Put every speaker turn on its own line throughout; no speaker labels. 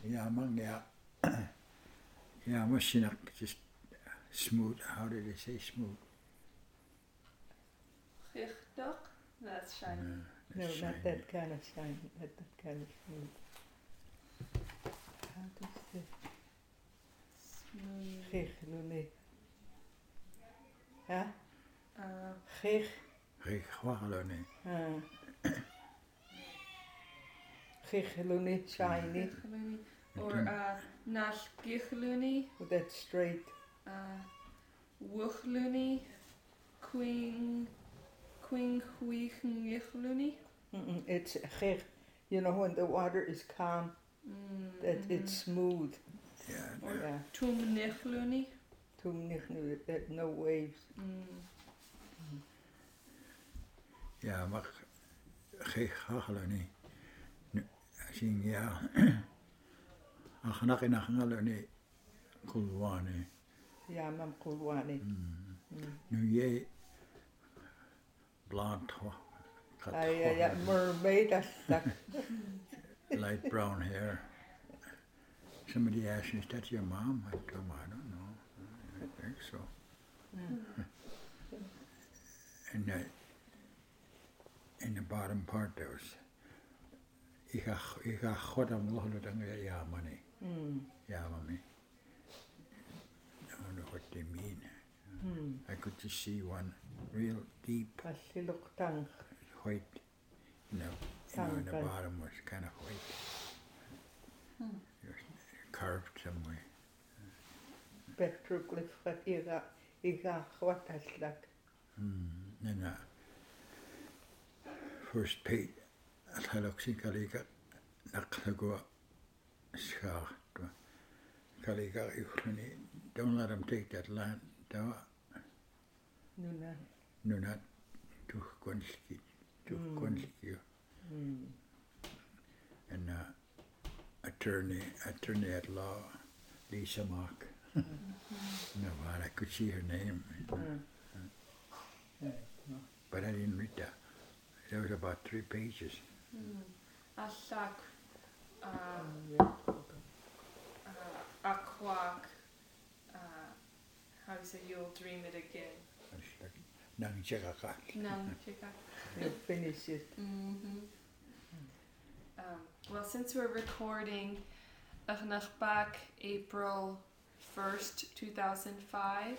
Yeah, among yeah, machine just smooth. How did they say smooth?
Chichtoch? That's shiny.
No, not that kind of shine, not that kind of smooth. How to say?
Smooth.
Chichluni. Huh?
Chich.
Chichluni.
Chichluni, shiny.
Or Nashgichluni.
That's straight.
Wuchluni. Queen Huichluni.
It's chich. You know when the water is calm, that it's smooth.
Yeah.
Or
Yeah.
Tumnichluni.
That no waves.
Yeah, maar chichluni. Sing yeah. Achnak inachangaluni kulwani.
Yeah, mam kulwani.
Nu ye blonde.
Yeah, mermaid, that's that.
Light brown hair. Somebody asked me, is that your mom? I told them, I don't know. I think so. And in the bottom part there was ik ga God am lohlo yeah money. Yeah, mommy. I don't know what they mean. I could just see one real deep white, in the bottom was kind of white. Carved some way.
Petroglyph, what that's like.
And first page, at Haloxi Kaliga, Naklago Schar. Kaliga, don't let them take that land. No, not to Konski. And attorney at law, Lisa Mock. No, I could see her name. But I didn't read that. There was about 3 pages.
Ashak. Aquak. How do you say you'll dream it again?
Nang Chekaka.
You finish it.
Well, since we're recording back April 1st, 2005,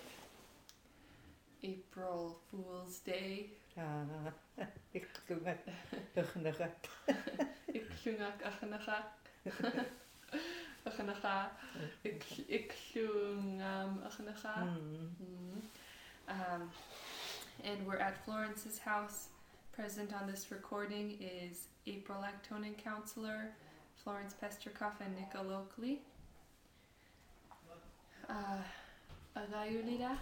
April Fool's Day.
Ik klungak
and we're at Florence's house. Present on this recording is April Actonin counselor, Florence Pesterkoff and Nicola Oakley. Agayulida.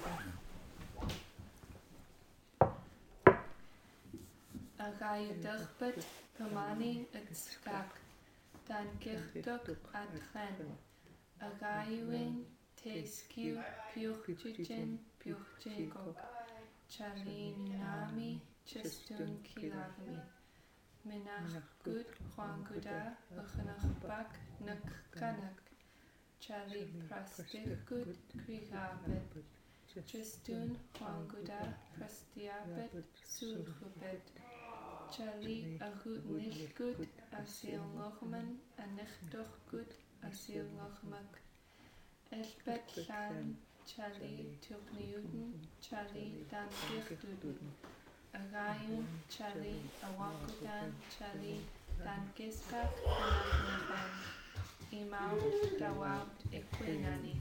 Agayudagbet Pamani Itskak Dan Kirtuk Adren Agayuin Tesku Puchichin Puchego Chalinami Chestun Kilagami Minach Good Huanguda Achanachbak Nakkanak Chali Prastik Good Krigabet Chestun Huanguda Prastiabet Sulhubet Chali Ahut Nishgut Asil Lochman Anichtoch Good Asil Lochmak Esbet Shan Chali Tukniuden Chali Dan Gichtuden Agayun Chali Awakudan Chali Dan Gisbak Anachnachan Imau Dawaut Equinani.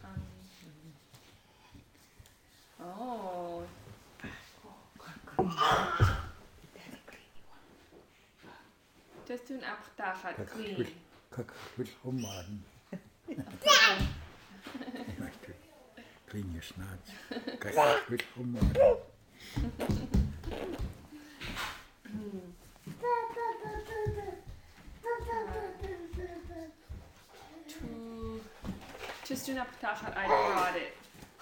Oh. Just doen aptag clean.
Kak goed ommaken. Clean your snots. Kak goed ommaken.
Just doen aptag I brought it.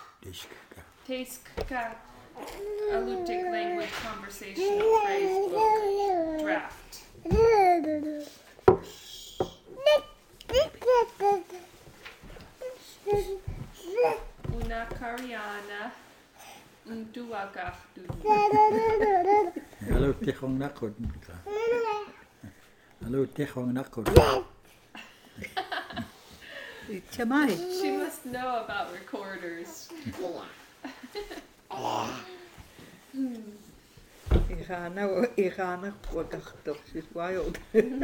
Teiska. Alutic language conversational phrase book draft. Duwagaf.
Hallo Tichong Nakod. Hallo Tichong Nakod.
Chamai.
She must know about recorders.
Irana wakachtok. She's wild.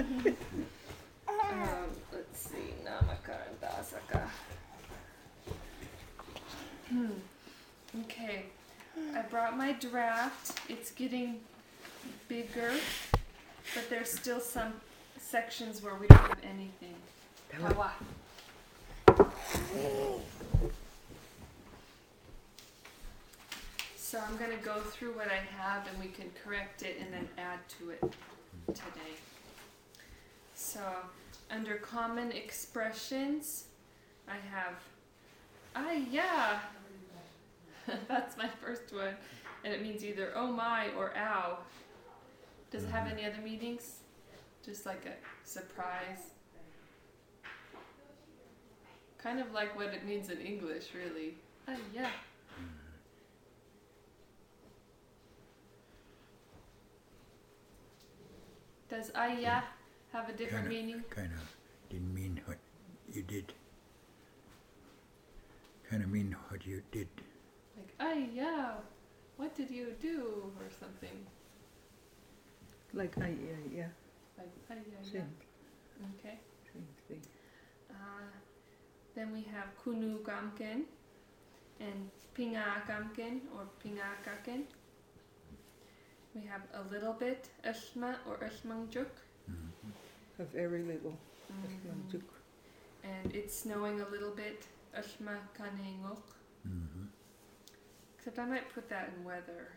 Let's see, Namaka and Dasaka. Okay, I brought my draft. It's getting bigger, but there's still some sections where we don't have anything. Tawa. So I'm going to go through what I have and we can correct it and then add to it today. So under common expressions, I have, yeah. That's my first one. And it means either oh my or ow. Does it have any other meanings? Just like a surprise. Kind of like what it means in English, really. Yeah. Does yeah have a different meaning?
Kind of didn't mean what you did. Kind of mean what you did.
Like, yeah, what did you do? Or something.
Like yeah.
Like, yeah.
Same.
Okay.
Same thing.
Then we have kunu gamken and pinga gamken or pinga kaken. We have a little bit, ashma or ashmangjuk.
A very little. Ashmanjuk.
And it's snowing a little bit, ashma kanengok. Except I might put that in weather.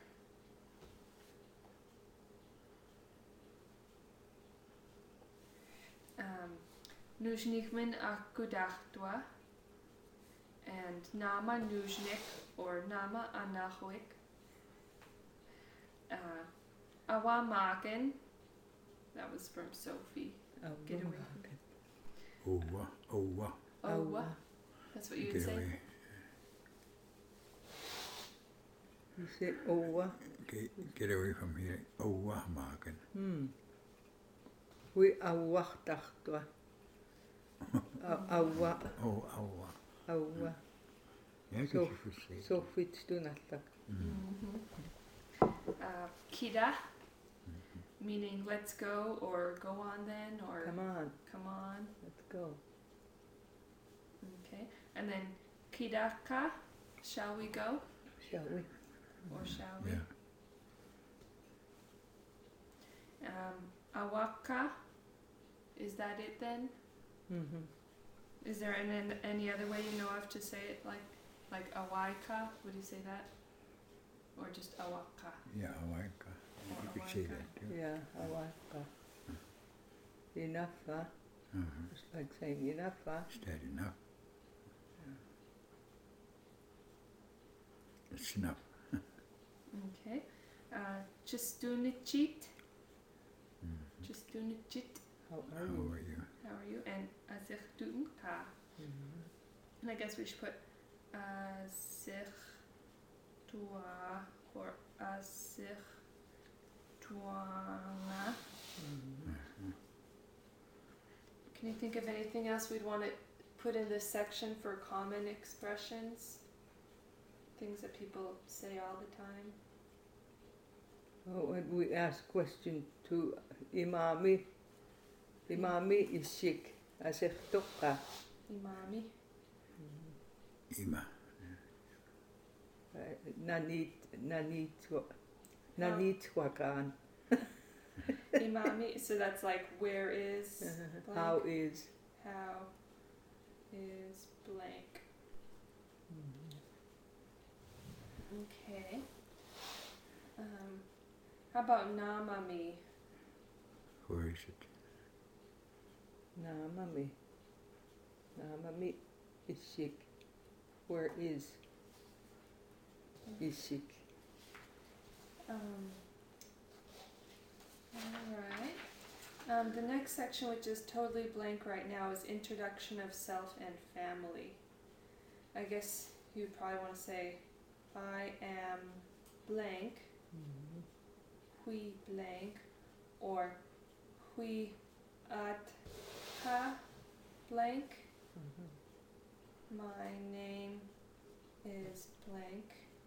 Nujnikmin akudachtwa and nama nujnik or nama anachwik. Awamagen, that was from Sophie. Get away from it. Owa. That's what you would
Get
say?
away.
You say owa.
Get away from here. Owa Magen.
We awachtachtua. Awa.
Oh, Owa.
Awa.
Ja,
So-
ik verstehe.
So fits do not like.
Kida, meaning let's go or go on then or
Come on, let's go.
Okay. And then kidaka, shall we go
Shall we?
or shall we?
Yeah.
Awaka, is that it then? Is there any other way you know of to say it like awaika? Would you say that? Or just awaka?
Ja, Awaika. You could say that too.
Yeah, awaka. Enough, huh? It's like saying enough, huh?
Is that enough? It's enough.
Okay. Chistunichit. Chistunichit.
How
How
are you?
are you?
How are you? And azirtunka. And I guess we should put azirtua or azirtuana. Can you think of anything else we'd want to put in this section for common expressions? Things that people say all the time?
Oh, and we ask question to Imami. Imami is sick. I said, Tokka.
Imami.
Ima.
Nanit wakan.
Imami. So that's like where is blank?
How is?
How is blank? Okay. How about namami?
Where is it?
Namami. Namami is sick. Where is sick?
Alright. The next section, which is totally blank right now, is introduction of self and family. I guess you'd probably want to say I am blank, hui blank, or hui at ha blank. My name is blank.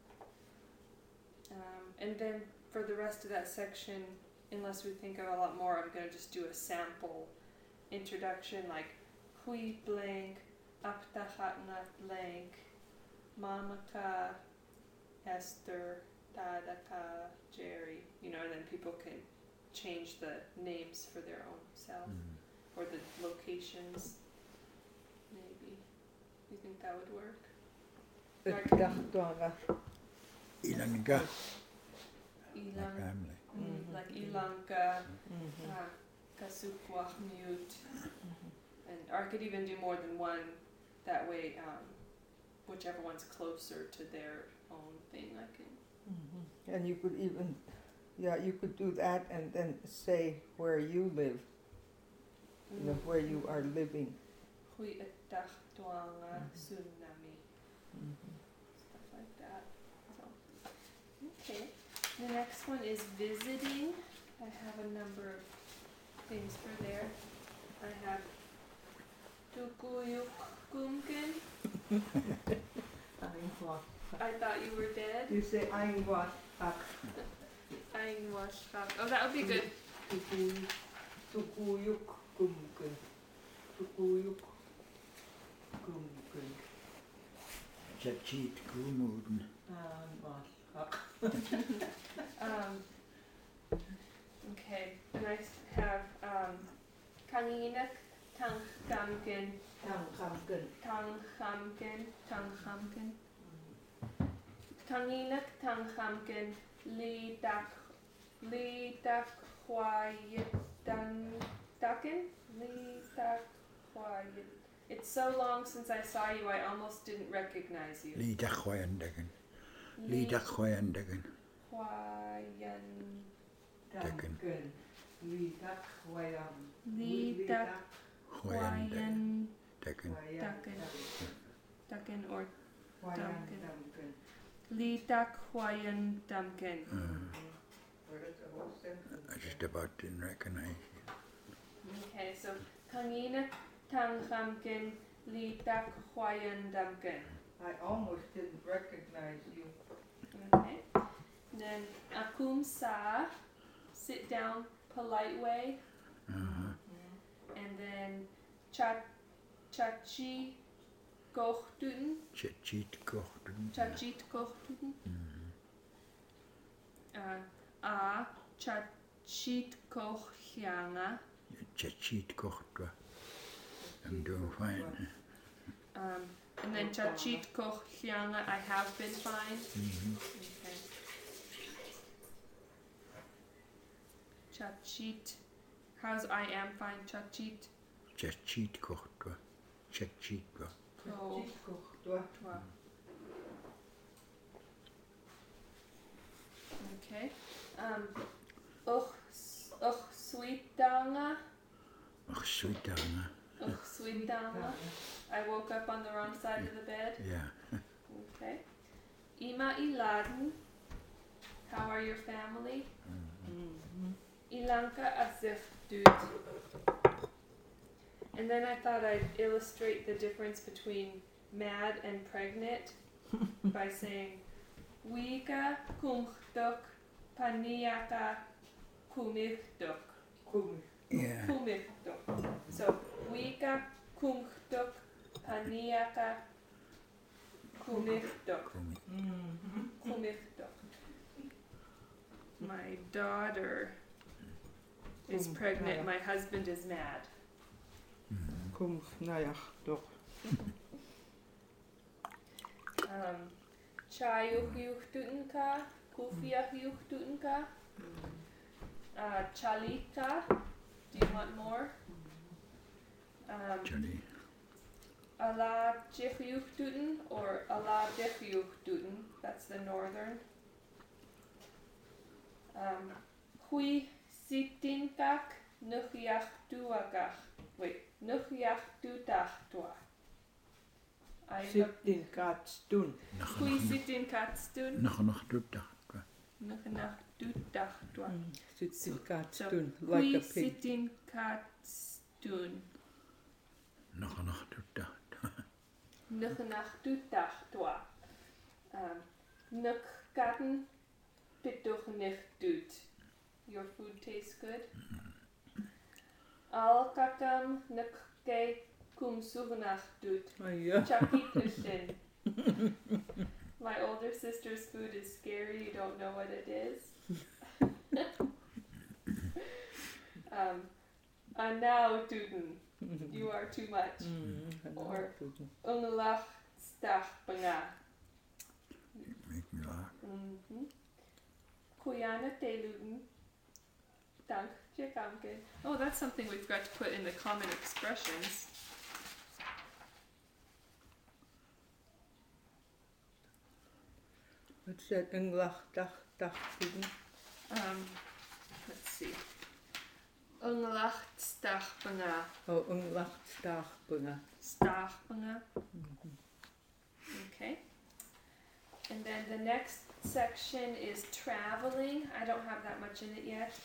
And then for the rest of that section, unless we think of a lot more, I'm going to just do a sample introduction like hui blank, aptahatna blank, mamaka, Esther, Dadaka, Jerry, and then people can change the names for their own self or the locations, maybe. You think that would work?
Tahtoanga.
Ilanka, my
Ilang,
family.
like Ilanka, Kasukwach mute, or I could even do more than one. That way, whichever one's closer to their own thing, I can.
And you could even, you could do that and then say where you live, where you are living.
Hui etachtuanga tsunami. Stuff like that. So, okay. The next one is visiting. I have a number of things for there. I have Tukuyuk Kumkin. I thought you were dead.
You say Aingwat Ak.
Aingwashak. Oh, that would be good.
Tukuyuk Kumkin. Tukuyuk Kumkin.
Chachit Kumuden.
Okay, and I have Kanginak Tanghamkin. Tanghamkin. Kanginak Tanghamkin. Lidak Hwayedandakin. It's so long since I saw you, I almost didn't recognize you.
Lidachwayandagan. Lidachwayandagan.
Hwayandakin. Or Duncan. Lidak Hwayandamkin.
I just about didn't recognize you.
Okay, so Kangina Tanghamkin Lidak Hwayandamkin.
I almost didn't recognize you.
Okay. Then Akum Sa, sit down, polite way. And then Chachi Gochtuten.
Chachit Gochtuten.
Chachit Gochtuten. Chachit Kochianga.
Chachit Gochtwa. I'm doing fine.
And then Chachit Kochianga, I have been fine. Okay. Chachit, how's I am fine? Chachit.
Chachit Gochtwa. Chachit Gochtwa.
Okay. Sweetdanga.
Sweetdanga.
Sweetdanga. I woke up on the wrong side of the bed.
Yeah.
Okay. Ima Iladen. How are your family? Ilanka Asif Dut. And then I thought I'd illustrate the difference between mad and pregnant by saying Wika kumchtuk paniaka kumiktuk.
Yeah.
Kumiktuk. So Wika kumchtuk paniaka kumiktuk. Kumiktuk. My daughter is pregnant. My husband is mad. Chayuk yuchtutenka, kufiach yuchtutenka, chalita. Do you want more?
Johnny.
Ala jichuchtuten or ala jichuchtuten. That's the northern. Hui sitinkak nuchiach duagach. Wait, nuchiach dutachtua.
Sittin katstun.
Kui sitin katstun.
Noch tutahtua.
Nach tutahtua.
Sittin
So
katstun,
kui
like a pig.
sitin katstun.
Noch tutahtua.
Nach tutahtua. Nuk katten pituch nicht dut. Your food tastes good. Al kakam nuk ke kum suvenach dut.
Ai ja.
Chakitushin. My older sister's food is scary. You don't know what it is. Anau duden. You are too much. Or ungelach stach banga.
Make me laugh.
Kuyana teluden. Dank jekamke. Oh, that's something we've got to put in the common expressions.
What's that? Englach, dach,
Let's see. Ungelach stach banga.
Oh, englach, stach, bunga.
Stachbunga. Okay. And then the next section is traveling. I don't have that much in it yet.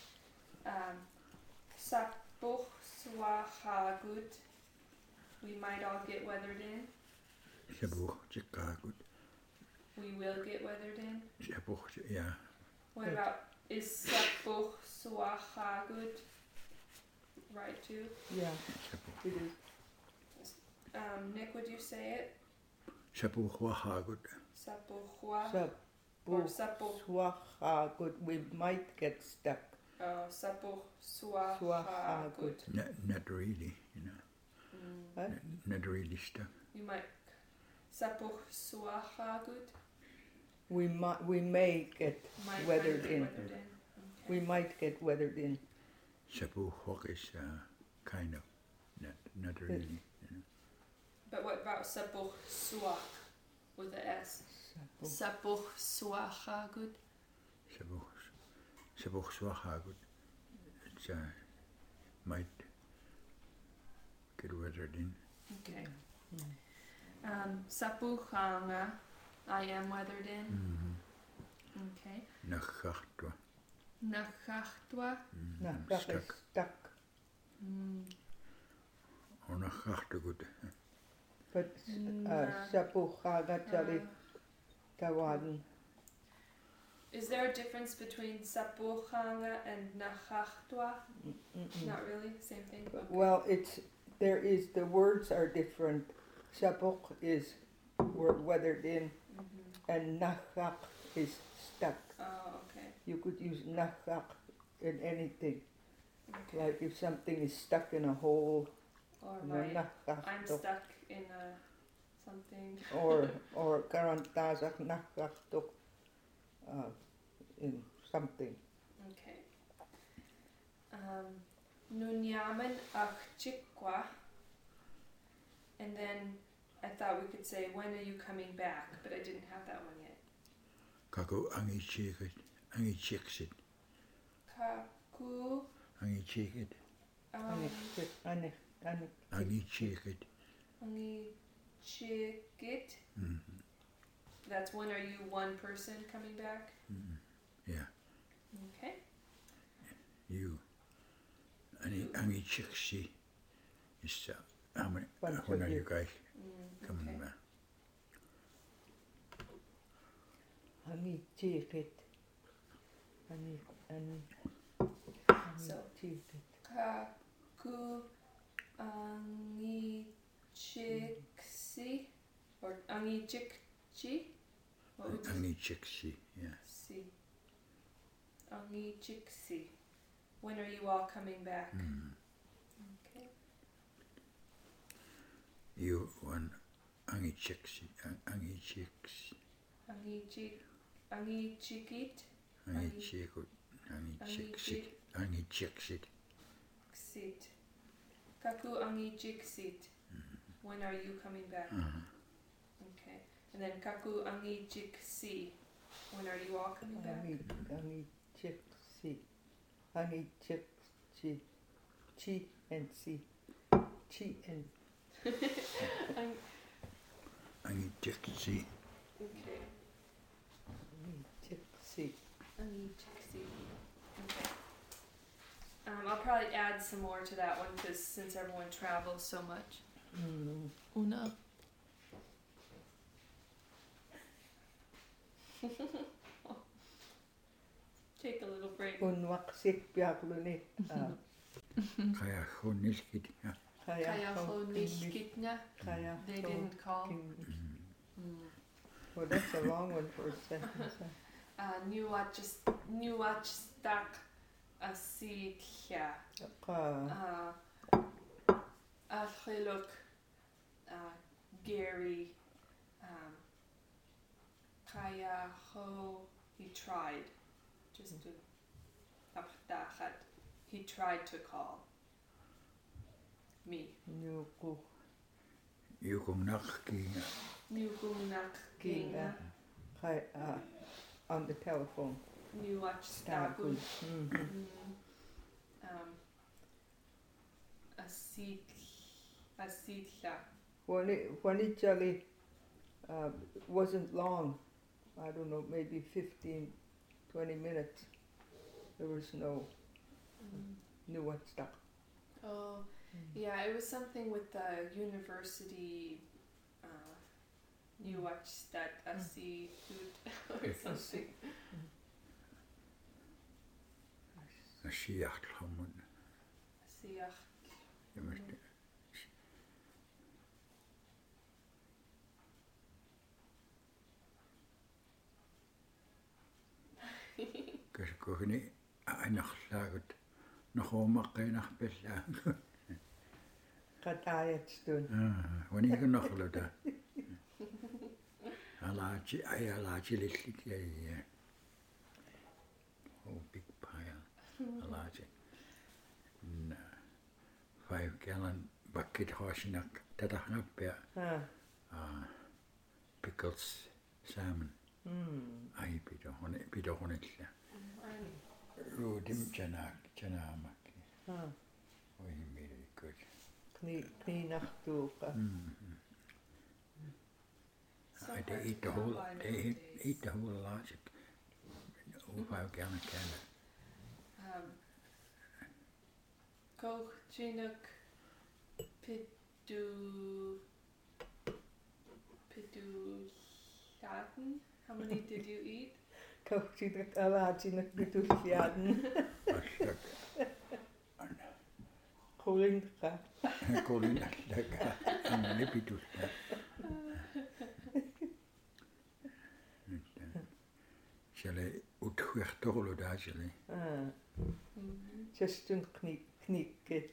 Sapuch swahagut. We might all get weathered in.
Shabuch chikagut.
We will get weathered in.
Shabuch, yeah.
What about is sapuch swahagut right too?
Yeah,
Shabuch.
it is.
Nick, would you say it?
Shabuch wahagut.
Sapuchwa or sapuch.
Swahagut. We might get stuck.
Sapuch swahagut.
Not really, you know.
What?
Not really stuff.
You might sapuch swahagut.
We may get
Might
weathered
get
in.
weathered in.
We might get weathered in.
Shabuch is kind of, not really.
But what about sapuch swach with the S? Sapuch swahagut.
Shabuch swahagut. It's might get weathered in.
Okay. Sapuchanga. I am weathered in. Okay.
Nachachtwa.
Nachachtwa.
Nachach is stuck.
Or nachachtagut.
But sapuchagatali tawaden.
Is there a difference between sapuchanga and nachachtwa? Not really. Same thing. Okay.
Well, the words are different. Sapuch is weathered in, and nachach is stuck.
Oh, okay.
You could use nachach in anything.
Okay.
Like if something is stuck in a hole,
Or
no,
my,
nachach
I'm
to.
stuck in something.
or karantazach nachach to, in something.
Okay. Nunyaman achchikwa. And then I thought we could say, when are you coming back? But I didn't have that one yet.
Kako angichikit. Angichiksit.
Kaku.
Angichikit. Angichikit.
Angichikit. That's when are you one person coming back?
Yeah.
Okay.
You. Angichiksi is how many?
Bunch
When
of
are you
you.
guys coming
Okay.
back?
Angichikit.
So,
Angichikit.
Kaku angichiksi or angichikchi? What would you
Angichiksi, yeah.
see? Angichiksi. When are you all coming back? Okay.
You one angichiksi. Angichiksi.
Angichikit.
Angichikut. Angichiksit. Angichiksit.
Xit. Kaku angichiksit. When are you coming back? Okay. And then kaku angichiksi. When are you all coming back?
Angichiksi. Angichiksi. Chi and si. Chi and
Tiksi.
Okay.
Gypsy.
Anitiksi. Okay. I'll probably add some more to that one because since everyone travels so much.
Mm.
Una. Take a little break.
Unwaksik piakluni.
Kaya hunnilkit.
Kaya nishkitnya.
Kaya.
They didn't call.
Well, that's a long one for a sentence.
Nuachstak asikya. Achiluk Gary Kaya ho he tried. Just to he tried to call me.
Nyuku.
Yukumnak kinga.
Nukunak Kinga
Kaya. On the telephone.
Nuachstaku
Mm-hmm.
Asitla.
When it Jolly wasn't long, I don't know, maybe 15, 20 minutes. There was no new one stuck.
Oh, yeah, it was something with the university. You watched that Asi food or something.
Asiacht hamun.
Asiach.
Kas kohni ainachsaagut. Nohomaqqinach pellaa.
Katayatstun.
Wani nokhluta. Alachi lillik ja. Oh, big pile. Alachi. 5-gallon bucket hoshinak tatahnapia. Pickles, salmon. Ai pito honitla. Ruudim janaamakki. Oh, very good.
Kniinachtuuqa.
They eat the whole lot. 5-gallon can.
Koch Chinook Pidu Shaten. How many did you eat?
Kauchinak alachinak pitusyaden. Kulinka.
Kulinka. Nipitusya. Shall uthuertolo daajali.
Justun knikkit.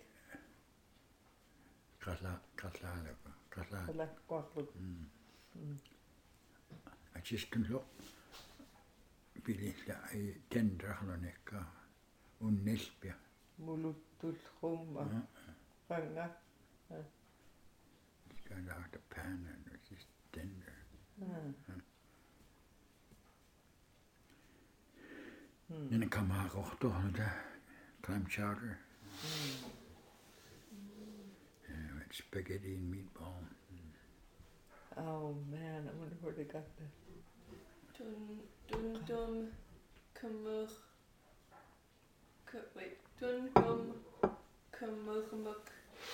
Krasla.
Lakkwaklut.
Justun lo. Bilillä ei tendrahlonekka unnilpia.
Muluttul humma. Ranga.
It's got out the pan and it's just tender. Then come out the clam chowder. With spaghetti and meatball.
Oh man, I wonder where they got that.
Dundum kumuk. Wait, Dundum kumuk.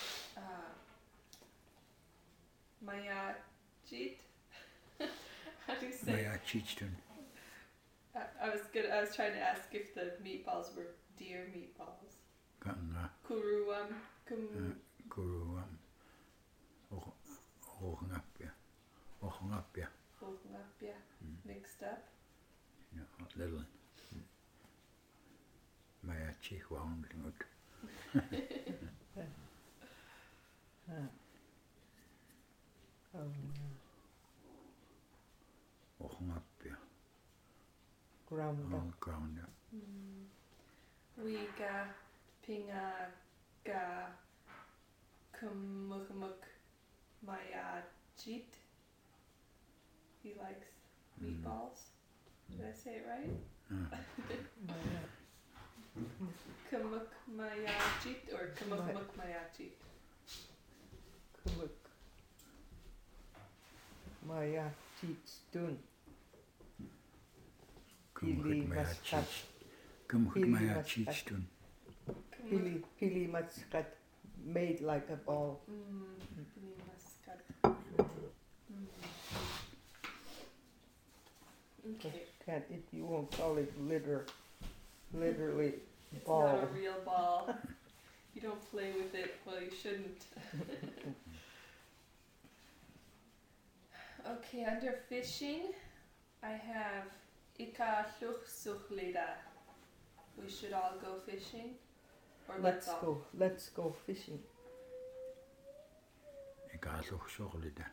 Mayachit. How do you say?
Mayachitstun.
I was trying to ask if the meatballs were deer meatballs.
Kanga.
Kuruam.
Kuruam. Ochngapia.
Mixed up.
Little. Mayachi woundling. Ochngapia.
Ground up.
Ground up.
Wiga pinga ga kumuk mayachit. He likes meatballs. Did I say it right? Kumuk mayachit or kumuk mayachit?
Kumuk. Maya Chitstun.
Kumhut maya
Maskat.
chich. Kumhut
Pili
maya
maskat.
chichtun.
Pili Matskat made like a ball.
Pili maskat. Okay.
Can't, if you won't call it literally
It's
ball.
not a real ball. You don't play with it. Well, you shouldn't. Okay, under fishing, I have Ika Suchlida. We should all go fishing. Or let's all.
Let's go fishing.
Ikaluch soglida.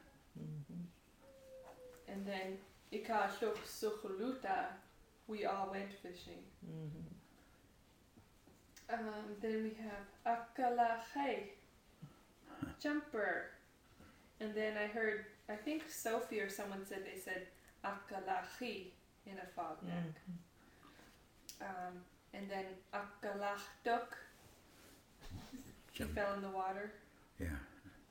And then Ika Suchluta, we all went fishing. Then we have Akalache, jumper. And then I think Sophie or someone said they said Akalachi in a fogneck. And then Akalachtuk, he fell in the water.
Yeah.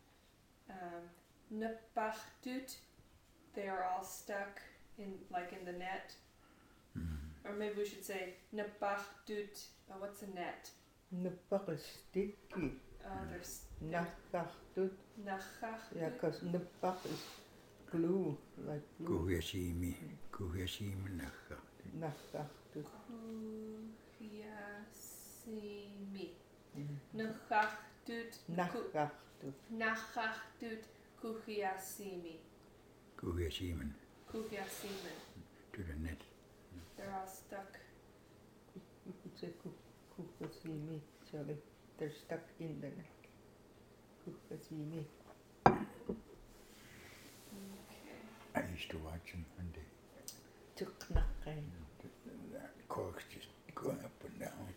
Nepachtut, they are all stuck in the net. Or maybe we should say Nepachtut, what's a net?
Nepach is sticky.
There's
Nachachtut.
Nachachtut.
Yeah, because nepach is glue, like glue.
Kuhyasimi. Kuhyasimi nacha.
Nachachtut.
Kuhyasimi. Nachachtut.
Nachachtut.
Nachachtut. Kuhyasimi.
Kuhyasimen.
Kuhyasimen.
To the net.
They're all stuck.
You could say Kuhyasimi, Charlie. They're stuck in the net. Kuhyasimi.
Okay.
I used to watch them and
Tuknakai.
that corks just going up and down.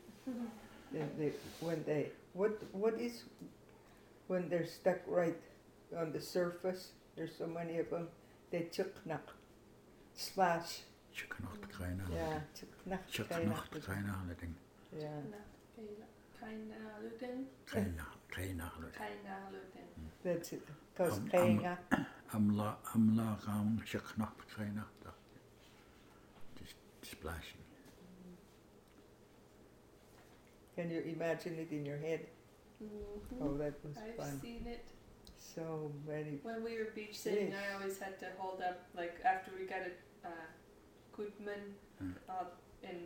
What is when they're stuck right on the surface? There's so many of them. They tuknak, splash.
Chukanacht kleiner.
Yeah, tuknak.
Chukanacht kleiner ding.
Yeah.
Kainaluten.
Kleiner.
That's it. Because kainga.
Amla ram chuknacht kleiner. Just splashing.
Can you imagine it in your head? Oh, that was
I've
fun.
seen it.
So many.
When we were beach sitting, I always had to hold up, like after we got a Gutman in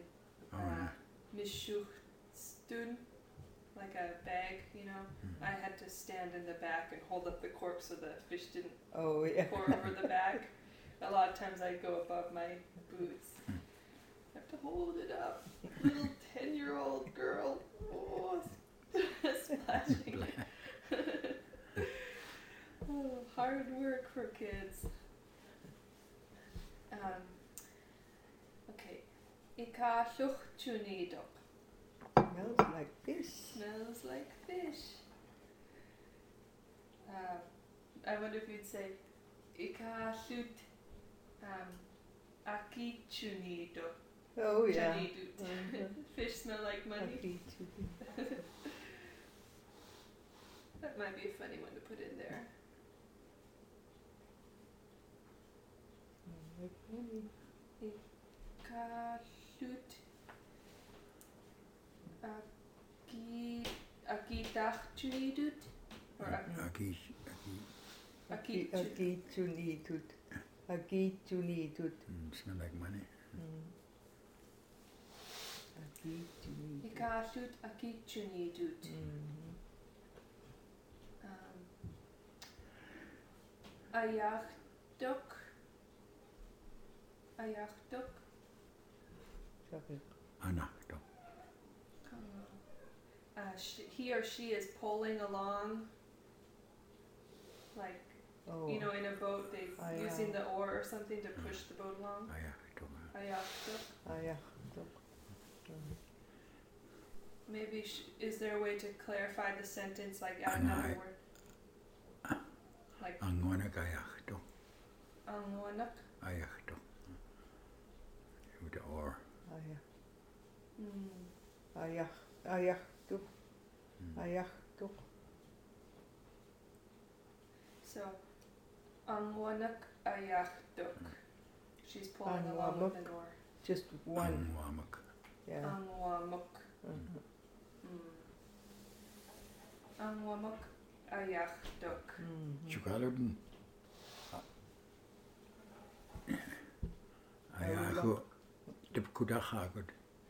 Mishuchtun, like a bag, you know. I had to stand in the back and hold up the corpse so the fish didn't
Oh yeah.
pour over the back. A lot of times I'd go above my boots. I have to hold it up. Little 10-year-old girl. Oh, splashing it. Oh, hard work for kids. Okay. Ika shuchunidok.
Smells like fish.
Smells like fish. I wonder if you'd say Ika shut akichunidok.
Oh yeah.
Chunidut. Fish smell like money. That might be a funny one to put in there. Kashut Akitachunidut or
Akichunidut. Akichunidut.
Smell like money.
Akichunidut.
Ikashut Akichunidut. Ayachtok.
Anachto.
He or she is pulling along, like, you know, in a boat, they're using the oar or something to push the boat along. Ayachtok. Maybe, is there a way to clarify the sentence, like add another word? Like
Angonak ayachto.
Angonak.
Ayachto. With the oar.
Ayachtuk. Ayachtuk.
So Angwanak ayachduk. She's pulling along with an oar.
Just one.
Angwamak.
Yeah.
Angwamuk.
Mhm.
Angwamuk ayachduk.
Mhm.
Chukaludin. Ayahu. Tipkudachagud.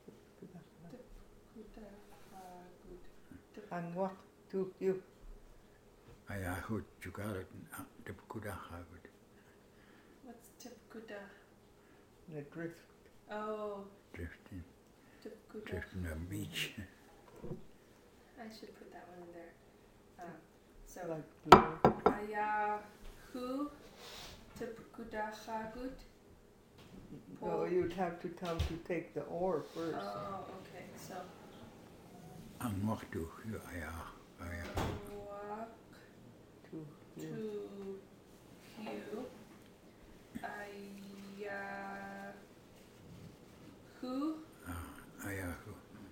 Angwak to you.
Ayahu chukaludin. Tipkudachagud.
What's tipkuda?
The drift.
Oh,
Drifting.
tipkuda.
Drifting on the beach.
I should put that one in there. So,
Like blue.
ayahu tipkuda chagut.
Oh, you'd have to tell to take the oar first.
Oh, okay. So,
Angwaktu. Ayah.
walk
To
to
you.
you. Ayahu
Ayahu.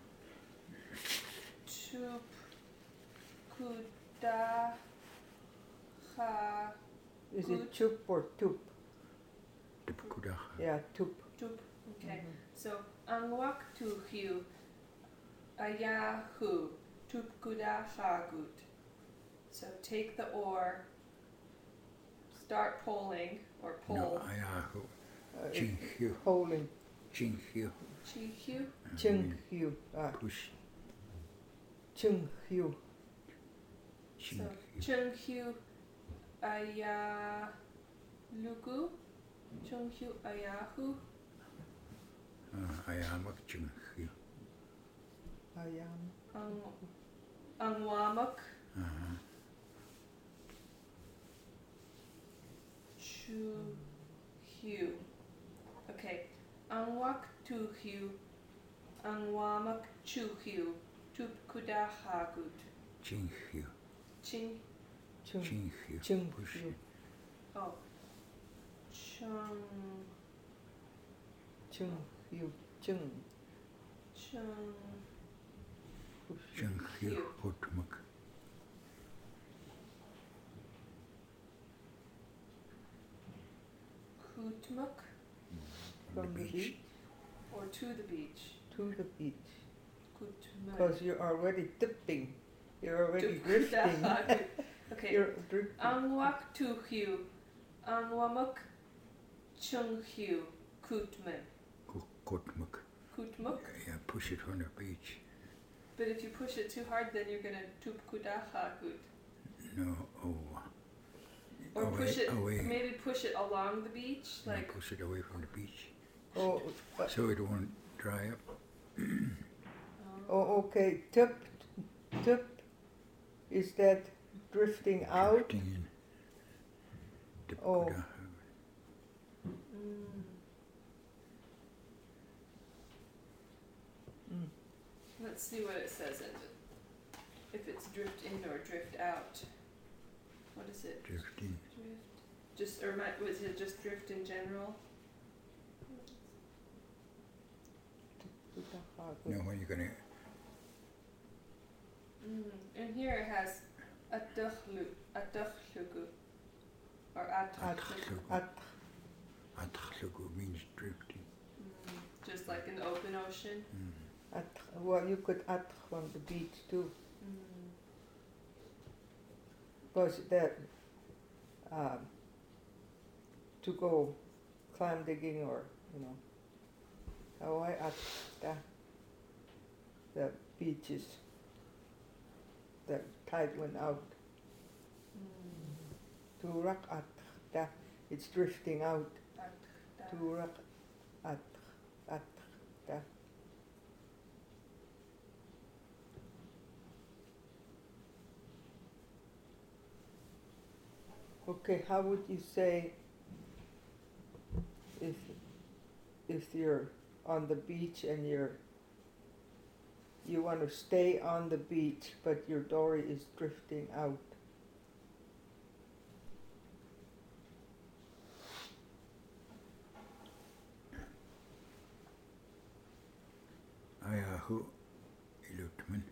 tupkuda cha.
Is
Good.
it chup or tup?
Tipkudach.
Yeah, tup.
Tup. Okay.
Mhm.
So, angwak to you. Ayahu tupkuda chagut. So take the oar. Start pulling or
No,
pull.
Ayahu.
It's
Chinhyu.
holding.
Chinhyu.
Chihyu.
Chung Hyu.
Push.
Chung Hyu.
So
Chinhyu.
Chunghyu Ayalugu. Chunghyu Ayahu.
Ayamak Chinhyu.
Ayam.
Angwamak.
Uh-huh.
Chuhyu. Okay. Angwak Tuhyu. Angwamak Chuhyu. Tupkuda Hagut.
Chinhyu.
Ching.
Chung.
Chinhyu.
Chung
Push.
Hyu.
Oh. Chung.
Chung Hyu. Chung.
Chung.
Chinhyu. Hutmak.
Kutmuk.
From the beach
Or to the beach.
to the beach.
Kutmuk.
Because you're already dipping. You're already drifting.
Okay.
You're drifting.
Angwak Tuhyu. Angwamuk Chunghyu. Kutman.
Kutmak.
Kutmuk.
Yeah, push it on the beach.
But if you push it too hard, then you're gonna tupkudaha gut.
No, oh.
Or
away,
push it.
away.
Maybe push it along the beach,
Yeah,
like.
push it away from the beach.
Oh, but,
So it won't dry up.
oh, okay. Tip. Tip. Is that drifting out?
Drifting in.
Oh.
Tipkudah.
Mm.
Mm.
Let's see what it says in it. If it's drift in or drift out. What is it?
Drifting.
Drift. Just was it just drift in general?
No, when you're gonna.
And here it has atakhlugu or atakhlugu.
Atkhlugu means drifting.
Just like in the open ocean.
Well, you could at on the beach too.
Mm.
Because that to go clam digging or how I at the beaches. The tide went out. To rak at that it's drifting out. To rak at that. Okay, how would you say if you're on the beach and you want to stay on the beach but your dory is drifting out?
Ayahu ilutman.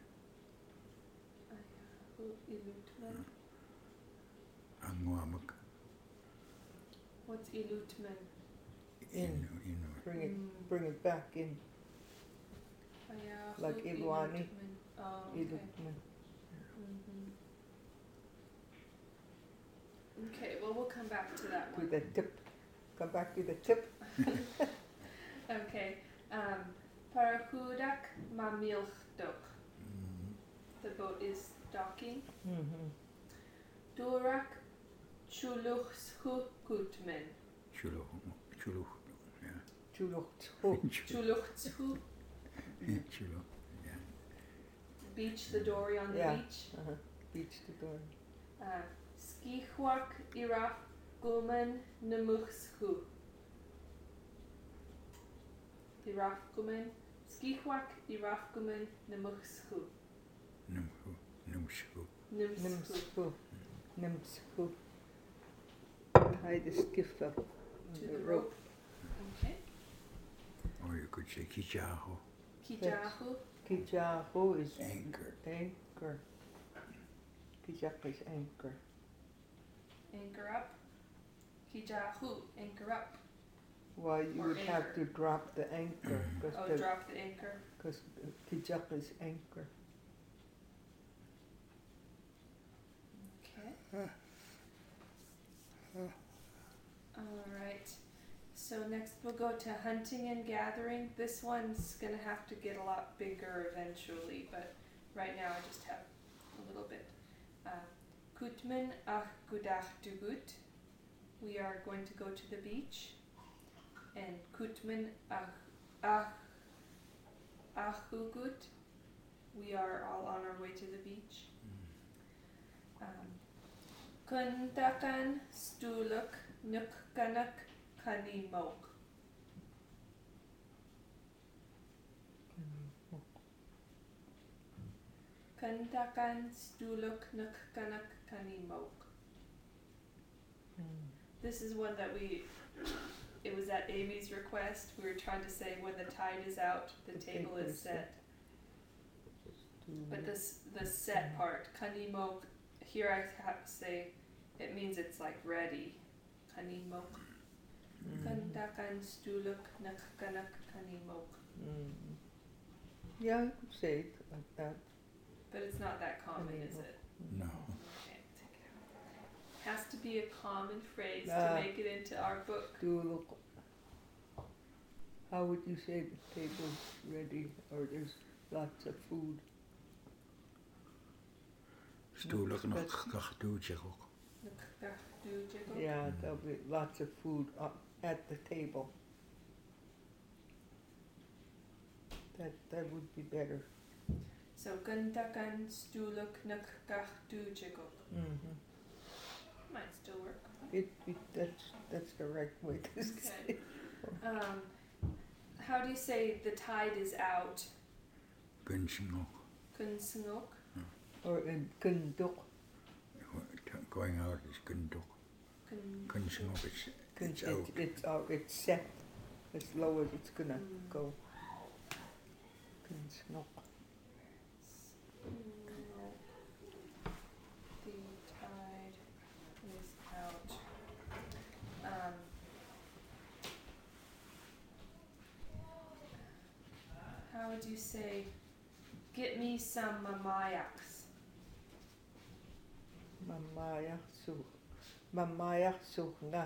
Ayahu ilutman.
Angwamak.
What's ilutman?
In. Bring it back in.
Ayahu
Like Ilwani.
ilutman. Oh, okay.
Ilutman.
Okay, well, we'll come back to that
To
one.
the tip. Come back to the tip.
Okay. Parahudak mamilchdok. The boat is docking. Durak chuluchshu kutmen.
Chulo. Yeah.
Chuluchtho.
Chuluchshu.
Chulo.
Beach the dory on the
Yeah.
beach.
Beach the door.
Skichwak iraf gumen nemuchshu. Iraf gumen. Skichwak iraf gumen nemuchshu.
Numshu.
Nimshu.
Nimshu. Tie the skiff up on
To
the
the
rope.
rope. Okay.
Or you could say kichaho.
Kijahu.
Kijaho is
Anchor.
Anchor. Kijak is anchor.
Anchor up. Kijahu. Anchor up.
Well, you
Or
would have
anchor.
to drop the anchor
Oh,
because
drop the anchor.
Kijak is anchor.
Okay. Alright. So next we'll go to hunting and gathering. This one's gonna have to get a lot bigger eventually, but right now I just have a little bit. Kutman ach gudach dugut. We are going to go to the beach. And Kutman achugut. We are all on our way to the beach. Kuntakan stuluk nukkanak kanimok. Kuntakan stuluk nukkanak kanimok. This is one that it was at Amy's request. We were trying to say when the tide is out, the table is set. But the set part, kanimok, here I have to say, it means it's like ready. Kanimok. Kantakan stuluk nakkanak kanimok.
Yeah, I could say it like that.
But it's not that common, is it?
No.
Okay, take it out. Has to be a common phrase to
Ah.
make it into our book.
Stuluk. How would you say the table's ready or there's lots of food?
Stoelak nog kachtoetje ook.
Yeah, there'll be lots of food at the table. That would be better.
So kantakan stuluk nakkahtuchikok. Might still work.
That's the right way to say.
Okay. How do you say the tide is out?
Gunsingok.
Kunsngok.
Or in Kunduk.
Going out is gundok. Gunsingok is it's out.
It's out. It's set as low as it's gonna go. Kunsnok.
The tide is out. How would you say, get me some mamayaks?
Mamaya suhna.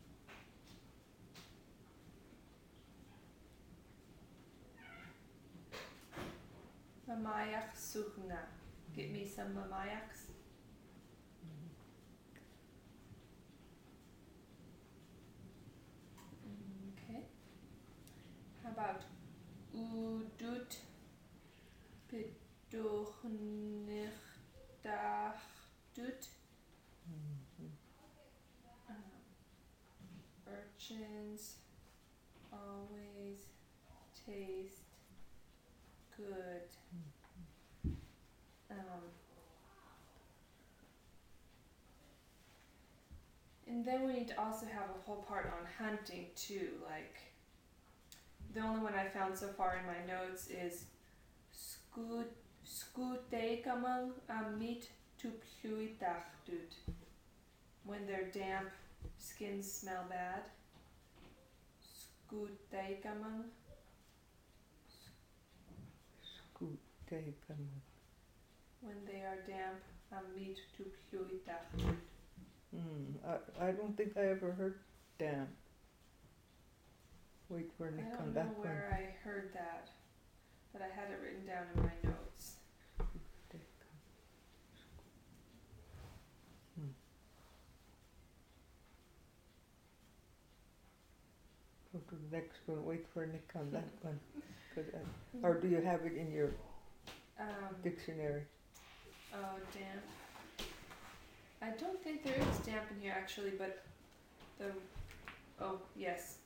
Mamayak suhna. Get me some mamayaks. Okay. How about udut piduchnichtadut? Urchins always taste good. And then we need to also have a whole part on hunting too. Like, the only one I found so far in my notes is skutekamang amit tu pluitachtut. When they're damp, skins smell bad. Skuteikamang.
Skuteikaman.
When they are damp, amit tu pluita.
I don't think I ever heard damn. Wait for
I
Nick on
don't
that
know
one.
where I heard that, but I had it written down in my notes.
Go to the next one. Wait for Nick on that one. Or do you have it in your dictionary?
Oh, damp. I don't think there is damp in here actually, but yes.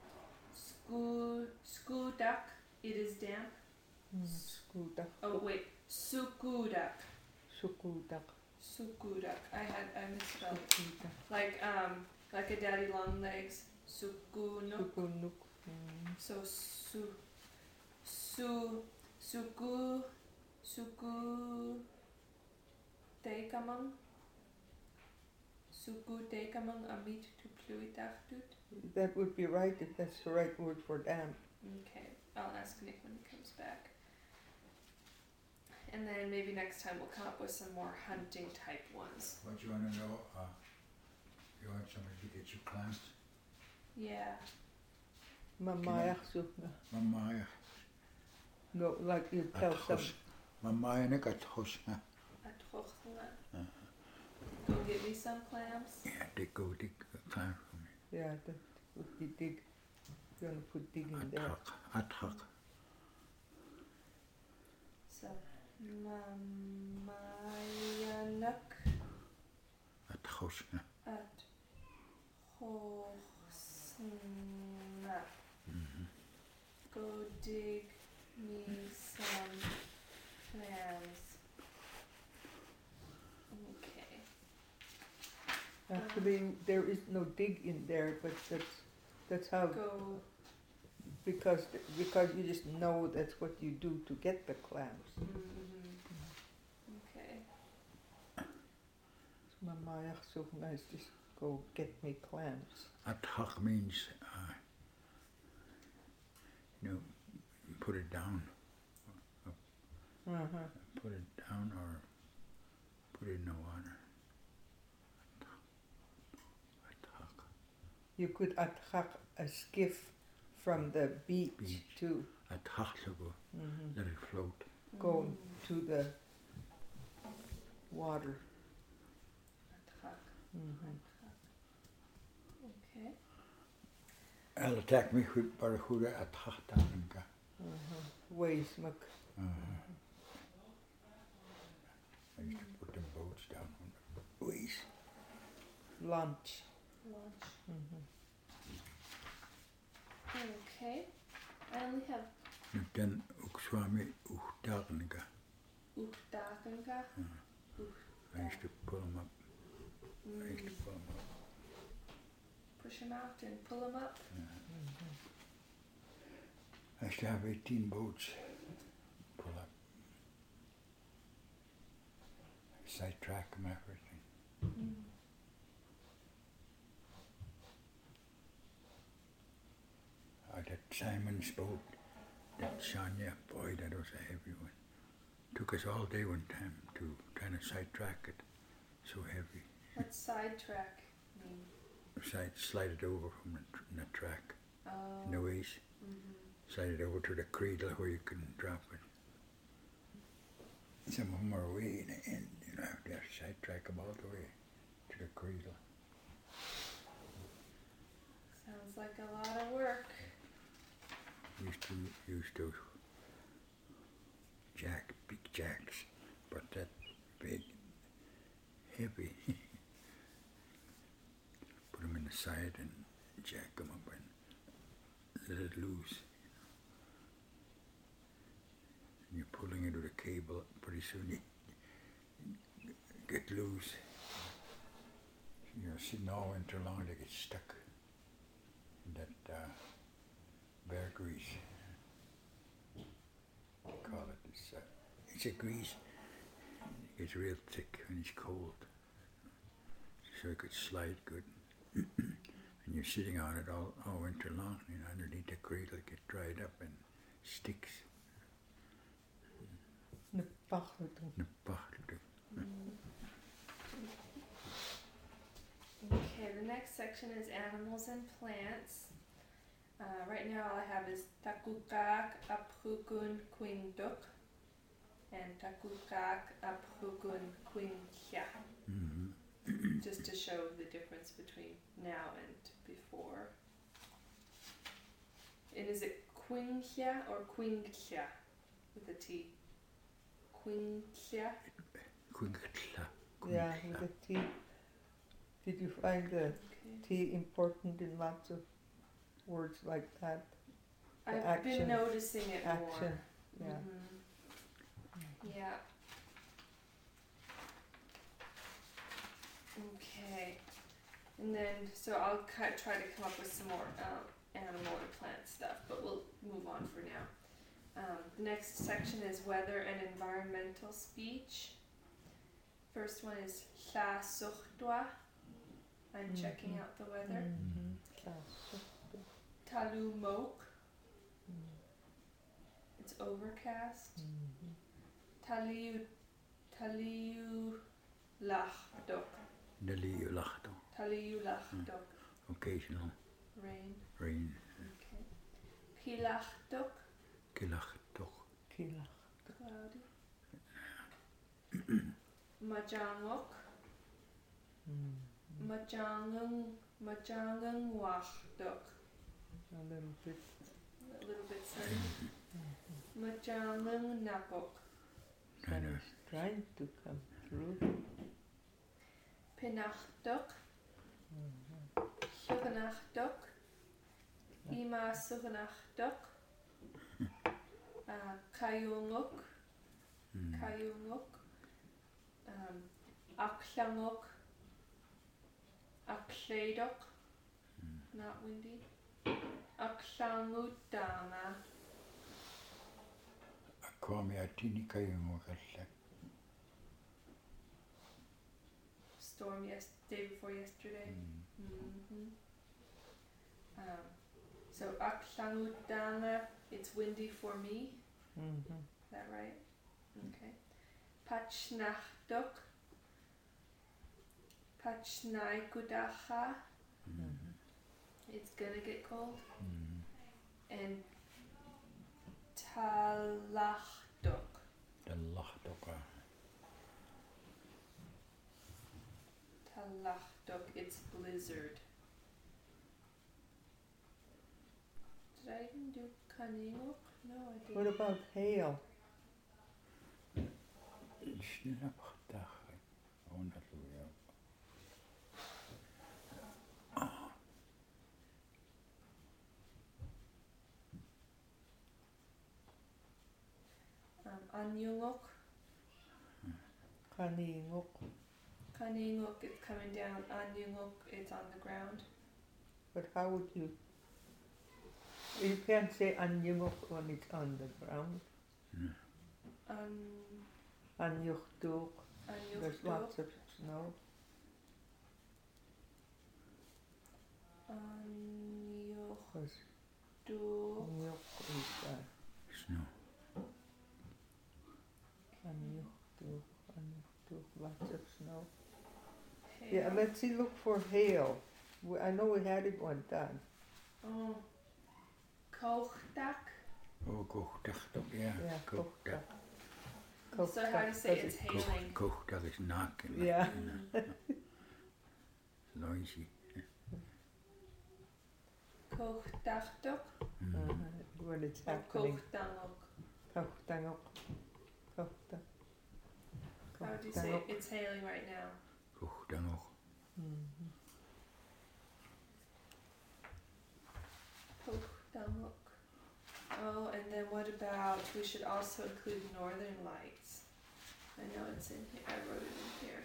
Skudak, it is damp.
Skudak.
Oh wait, sukudak.
Sukudak.
Sukudak. I misspelled it. Like a daddy long legs. Sukunuk.
Sukunuk.
So suku teikamang. Suku teikamang amit tu pluitachtut.
That would be right if that's the right word for damn.
Okay, I'll ask Nick when he comes back. And then maybe next time we'll come up with some more hunting type ones.
What you want to know? You want somebody to get you clams?
Yeah.
Mamaya sukna.
Mamaya.
No, like you tell some.
Mamaya nekatosna.
Go get me some clams.
Yeah, they go dig a clam for me.
Yeah, that would be dig. You're gonna put dig in there.
Athak.
So, mamayanak
Athosna.
at hosna. Go dig me some clams. Okay.
Actually, there is no dig in there, but that's how.
Go.
Because you just know that's what you do to get the clams.
Okay.
Mamaya sukna is just go get me clams.
Athak means, put it down. Put it down or put it in the water. Athak.
You could athak a skiff from the beach to
Athak go. Let it float.
go to the water.
Okay.
I'll attack me with Barahuda Athak Tanka.
Ways mak.
I used to put them boats down on the ways.
Lunch.
Okay. I only have
Then Ukswami Uhtaganka.
Uhtakanka.
I used to pull them up.
Push them out and pull them up.
I used to have 18 boats pull up. Sidetrack them, everything. That Simon's boat, that Shania, boy, that was a heavy one. Took us all day one time to kind of sidetrack it. So heavy.
What's sidetrack mean?
Slide it over from the track.
Oh.
In the ways. Slide it over to the cradle where you can drop it. Some of them are way in the end, have to sidetrack them all the way to the cradle.
Sounds like a lot of work.
Used to use those big jacks, but that big, heavy. Put them in the side and jack them up and let it loose. And you're pulling it with a cable, pretty soon you get loose. You're sitting all winter long, they get stuck in that bear grease. They call it. It's a grease. It gets real thick when it's cold, so it could slide good. And you're sitting on it all winter long, underneath the crate, it'll get dried up and sticks.
Okay, the next section is animals and plants. Right now all I have is Takukak Apukun Quinduk and Takukak Apukun Quinhya. Just to show the difference between now and before. And is it Quinhya or Quinhya with a T? Quinhya?
Yeah, with a T. Did you find the T important in lots of words like that?
I've been noticing it
Action,
more.
yeah.
Yeah. Okay. And then, so I'll try to come up with some more animal and plant stuff, but we'll move on for now. The next section is weather and environmental speech. First one is Hla Suchtwa. I'm checking out the weather. Talu Mok. It's overcast. Taliu Lachdok. Taliu Lachdok.
Occasional
Rain.
rain.
Okay. Kilachdok.
Kila.
Cloudy. Majangok. Majangang Wachdok.
A little bit.
A little bit sunny. Majangang Napok.
Sun is trying to come through.
Pinachdok. Suganachdok. Ima Suganachdok. Kayungok. Akhlangok. Akledok. Not windy. Akhlangutama.
Kwame atini kayong wakasya.
Storm day before yesterday. So Akhlangutama, it's windy for me. Is that right? Okay. Pachnachdok. Pachnaikudacha. It's gonna get cold. And Talachdok. Talachdok, it's blizzard. Did I even do Kaningok? No, I didn't.
What about hail?
Anyungok.
Kaningok.
Kaningok, it's coming down. Anyungok, it's on the ground.
But how would you? You can't say anyungok when it's on the ground. Anyukduk. There's lots of snow.
Anyukduk.
Anyuk is
Snow.
Anyukduk. Lots of snow.
Hail.
Yeah, let's see. Look for hail. I know we had it one time.
Oh. Kochdak.
Oh, kochdag, yeah. Kochdag.
So how do you say it's hailing?
Kochdag is knocking.
Yeah.
Noisy.
Kochdagdok.
When it's happening.
Kochdangok.
Kochdag.
How do you say it? It's hailing right now?
Kochdangok.
Kochdangok. Oh, and then what about, we should also include northern lights. I know it's in here, I wrote it in here.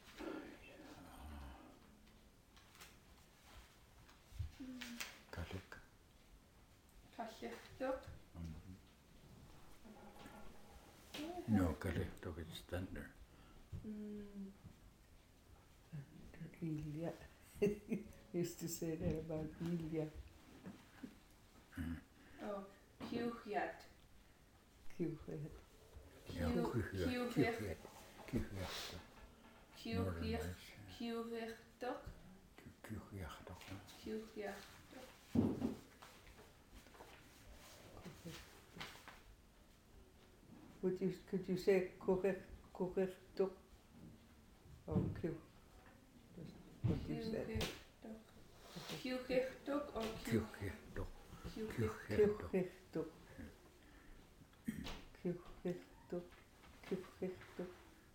Kalik.
Kashikdok.
No, Kalik, it's thunder.
used to say that about Ilya.
Oh, Kyuhyat.
Kyuhyat.
Ja,
Kyuhyat.
Kyuhyat.
Kyuhyat. Kyuhyat.
Kyuhyat.
Kyuhyat.
Could you say Kuchechtuk? Or Q? What you said.
Kyuhyat or
Kyuhyat.
Kyuhyat.
Kuchechtuk. Kuchechtuk. Kuchechtuk.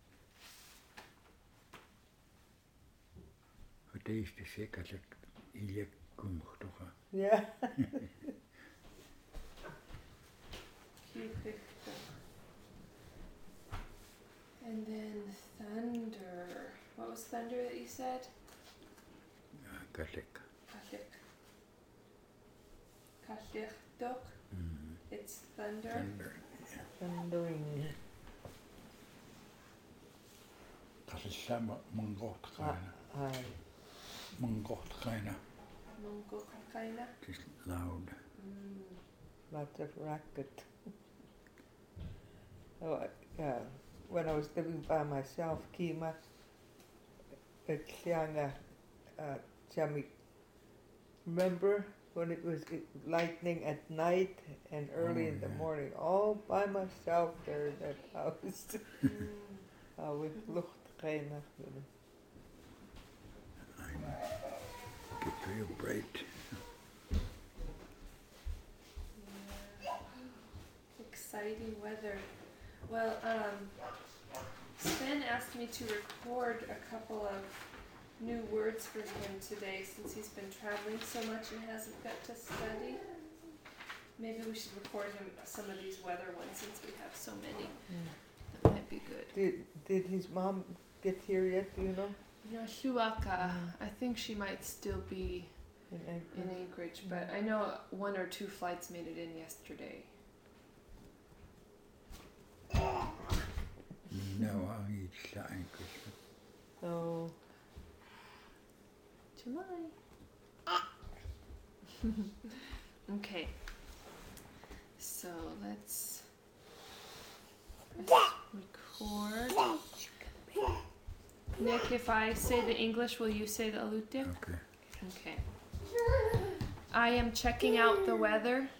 Het is de zeker dat Ilya kumchtuha.
Yeah.
Kyuhyat. And then thunder. What was thunder that you said?
Kalik.
Kashik. Kashikdok. It's thunder.
Thunder.
Thundering.
Dat is samen mangot gaina.
Aye.
Mangot gaina.
Mongokakaina.
Het is loud.
Lots of racket. When I was living by myself, Kima, Tsianga, Chami, remember when it was lightning at night and early in the morning, all by myself there in that house. With luchtgeinig.
Get real bright.
Exciting weather. Well, Sven asked me to record a couple of new words for him today since he's been traveling so much and hasn't got to study. Maybe we should record him some of these weather ones since we have so many. That might be good.
Did his mom get here yet, do you know?
Shuaka, I think she might still be in Anchorage, but I know 1 or 2 flights made it in yesterday.
No, I'll eat the Anchorage.
Oh.
July. Okay. So let's record. Nick, if I say the English, will you say the Alutiiq?
Okay.
Okay. I am checking out the weather.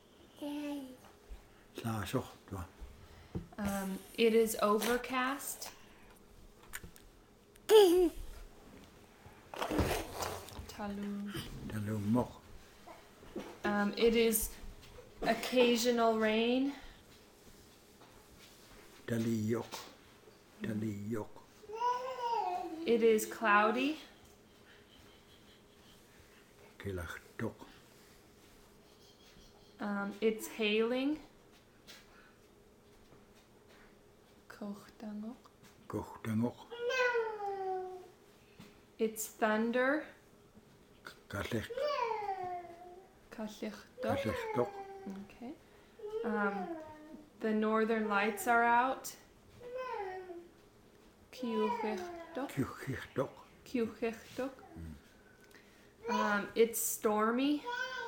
Slaasochtwa.
It is overcast. Talu.
Talumok.
It is occasional rain.
Taliyok. Taliyok.
It is cloudy.
Kilachtok.
It's hailing. Kochtangok.
Kochtangok.
It's thunder.
Kalech.
Kashikdok.
Kalechtok.
Okay. The northern lights are out. Kyuchichtok.
Kyuchichtok.
Kyuchichtok. It's stormy.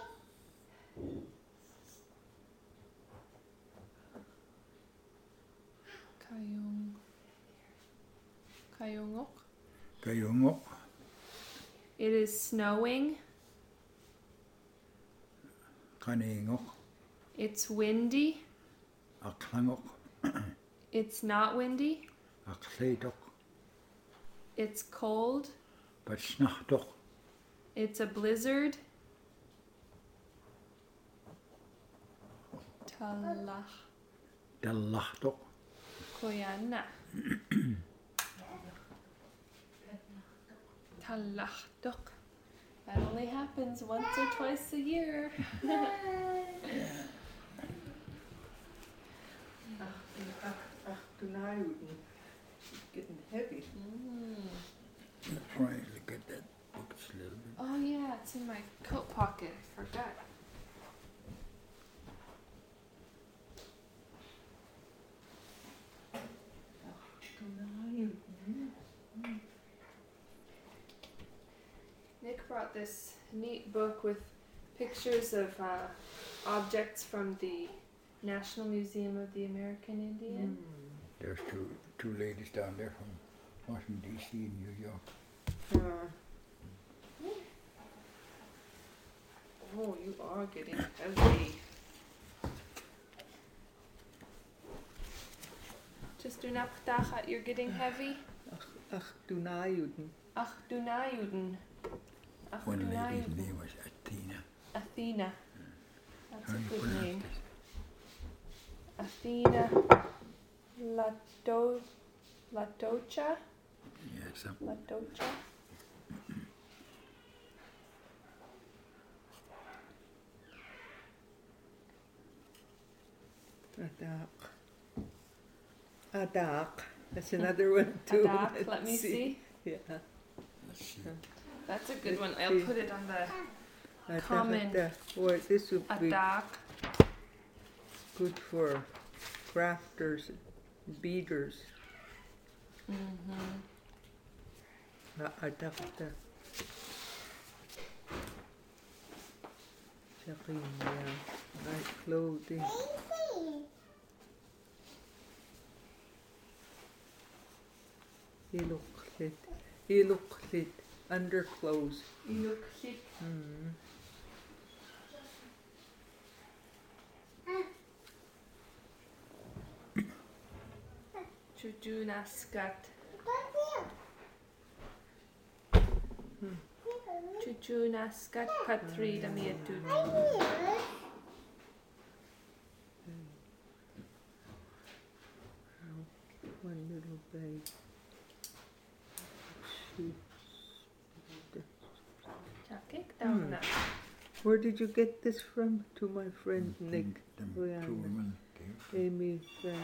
Kayungok.
Kayungok.
It is snowing.
Kaningok.
It's windy.
Aklangok.
It's not windy.
Akledok.
It's cold.
Batsnachtok.
It's a blizzard. Talach.
Dallachtok.
Koyana. Talachtok. That only happens once or twice a year.
Tonight it's getting heavy.
Try to look at that book a little bit.
Oh yeah, it's in my coat pocket. I forgot. Nick brought got this neat book with pictures of objects from the National Museum of the American Indian.
There's two ladies down there from Washington D.C. and New York.
Oh, you are getting heavy. Just do not ptacha, you're getting heavy.
Ach, Dunayuden.
Ach, Dunayuden. Ach,
One lady's
Dunayuden.
name was Athena.
Athena. That's
How
a
do you
good
pronounce
name.
this?
Athena Latocha?
Yeah, something.
Latocha?
Adak. That's another one too.
Adak, let me see.
Yeah.
Let's see.
That's a good one. I'll put it on the Common.
Well, this would be
Adak.
good for crafters, beaders.
Mm-hmm.
Adak. Shakin, yeah. Nice clothing. Iluklit. Underclothes.
Iluklit. Chujunaskat. Chujunaskat Patri Damietut.
One little bag.
Chakik down that.
Where did you get this from? To my friend Nick.
Them
Rihanna.
two women came from.
Amy friend.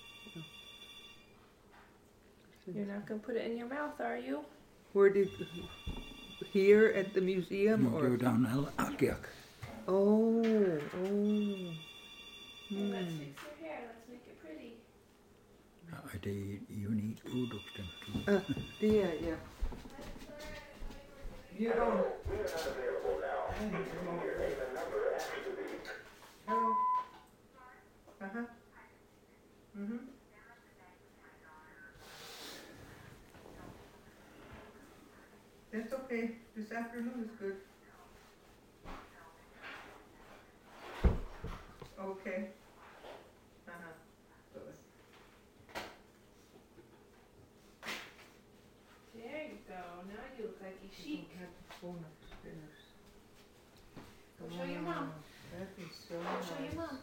You're not going to put it in your mouth, are you?
Where did here at the museum
No, they were
or?
down Akiak.
Oh.
Let's fix your hair. Let's make it pretty.
You need uduksten too.
Yeah. You don't. Hello. That's okay. This afternoon is good. Okay. Good.
There you go. Now you look like you chic.
I have the phone upstairs.
Go show your mom.
That is so
Go show your mom.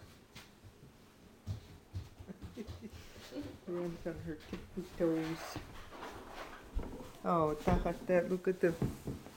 Runs on her tippy toes. Oh, look at the